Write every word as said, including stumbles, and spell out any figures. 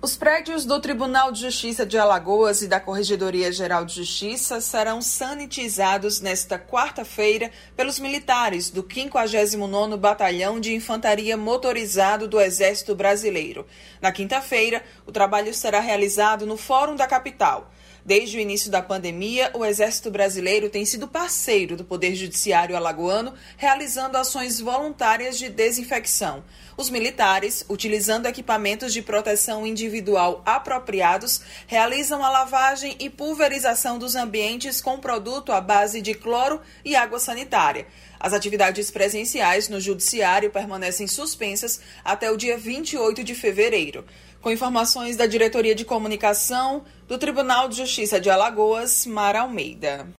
Os prédios do Tribunal de Justiça de Alagoas e da Corregedoria Geral de Justiça serão sanitizados nesta quarta-feira pelos militares do quinquagésimo nono Batalhão de Infantaria Motorizado do Exército Brasileiro. Na quinta-feira, o trabalho será realizado no Fórum da capital. Desde o início da pandemia, o Exército Brasileiro tem sido parceiro do Poder Judiciário alagoano, realizando ações voluntárias de desinfecção. Os militares, utilizando equipamentos de proteção individual apropriados, realizam a lavagem e pulverização dos ambientes com produto à base de cloro e água sanitária. As atividades presenciais no Judiciário permanecem suspensas até o dia vinte e oito de fevereiro. Com informações da Diretoria de Comunicação do Tribunal de Justiça de Alagoas, Mara Almeida.